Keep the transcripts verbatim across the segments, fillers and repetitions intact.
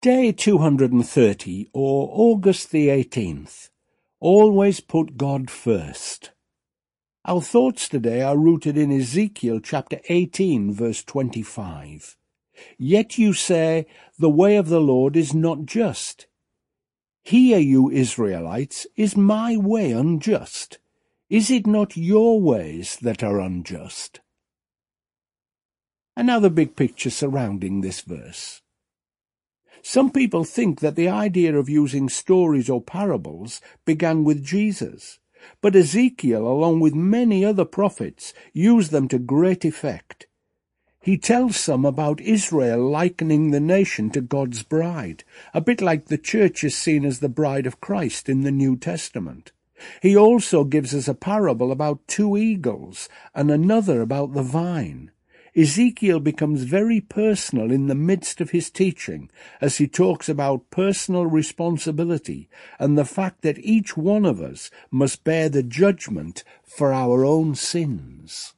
Day two hundred thirty, or August the eighteenth. Always put God first. Our thoughts today are rooted in Ezekiel chapter eighteen, verse twenty-five. Yet you say, the way of the Lord is not just. Hear, you Israelites, is my way unjust? Is it not your ways that are unjust? And now the big picture surrounding this verse. Some people think that the idea of using stories or parables began with Jesus, but Ezekiel, along with many other prophets, used them to great effect. He tells some about Israel likening the nation to God's bride, a bit like the church is seen as the bride of Christ in the New Testament. He also gives us a parable about two eagles and another about the vine. Ezekiel becomes very personal in the midst of his teaching as he talks about personal responsibility and the fact that each one of us must bear the judgment for our own sins.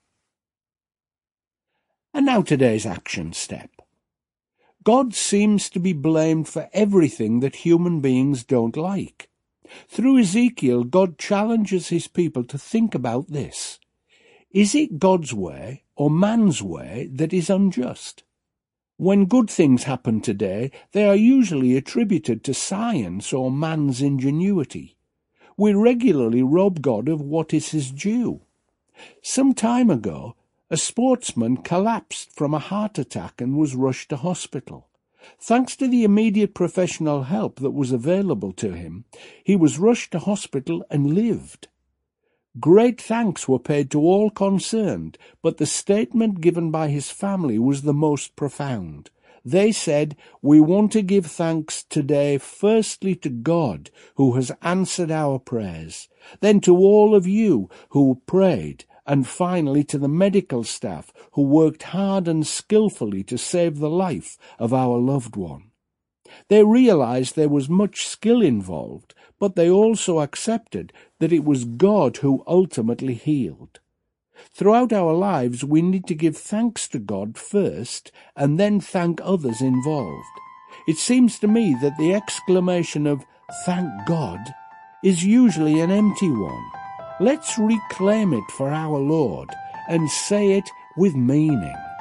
And now today's action step. God seems to be blamed for everything that human beings don't like. Through Ezekiel, God challenges his people to think about this. Is it God's way or man's way that is unjust? When good things happen today, they are usually attributed to science or man's ingenuity. We regularly rob God of what is his due. Some time ago, a sportsman collapsed from a heart attack and was rushed to hospital. Thanks to the immediate professional help that was available to him, he was rushed to hospital and lived. Great thanks were paid to all concerned, but the statement given by his family was the most profound. They said, "We want to give thanks today firstly to God, who has answered our prayers, then to all of you who prayed, and finally to the medical staff who worked hard and skillfully to save the life of our loved one." They realized there was much skill involved, but they also accepted that it was God who ultimately healed. Throughout our lives, we need to give thanks to God first and then thank others involved. It seems to me that the exclamation of "thank God" is usually an empty one. Let's reclaim it for our Lord and say it with meaning.